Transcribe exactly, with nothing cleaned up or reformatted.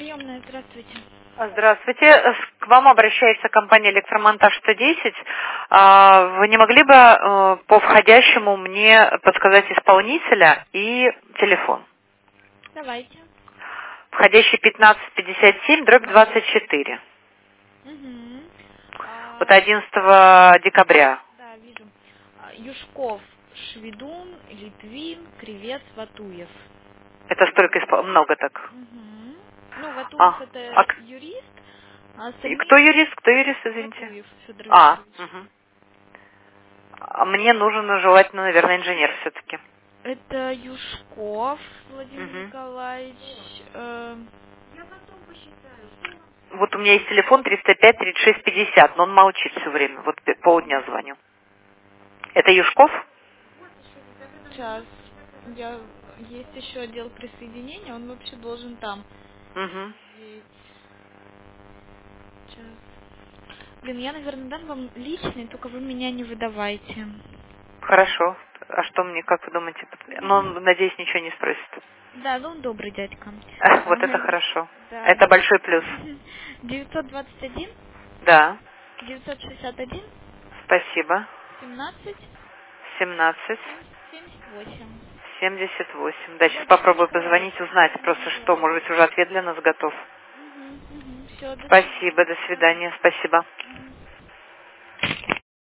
Приемная, здравствуйте. Здравствуйте. С- К вам обращается компания «Электромонтаж сто десять». А, Вы не могли бы э, по входящему мне подсказать исполнителя и телефон? Давайте. Входящий пятнадцать пятьдесят семь дробь двадцать четыре. Угу. Вот А, одиннадцатого декабря. да, вижу. А, Юшков, Шведун, Литвин, Кривец, Ватуев. Это столько испол- много так. Угу. Ну, Ватуев А, а это к- юрист, а и кто остальные юрист? Кто юрист, извините? Ватуев Федор А, Викторович. угу. А мне нужен, ну, желательно, наверное, инженер все-таки. Это Юшков Владимир Угу. Николаевич. э, Вот у меня есть телефон триста пять тридцать шесть пятьдесят, но он молчит все время. Вот п- полдня звоню. Это Юшков? Сейчас. Я... Есть еще отдел присоединения, он вообще должен там Угу. сидеть. Сейчас. Блин, я, наверное, дам вам личный, только вы меня не выдавайте. Хорошо. А что мне, как вы думаете? Ну, он, надеюсь, ничего не спросит. Да, ну он добрый дядька. Вот это Ага. хорошо. Да. Это большой плюс. девятьсот двадцать один, Да. девятьсот шестьдесят один, Спасибо. семнадцать, семнадцать семьдесят восемь. семьдесят восемь. Да, сейчас Владимир попробую Николаевич. позвонить, узнать просто, Владимир что, может Николаевич. быть, уже ответ для нас готов. Угу, угу. Все, до Спасибо, свидания. до свидания, спасибо.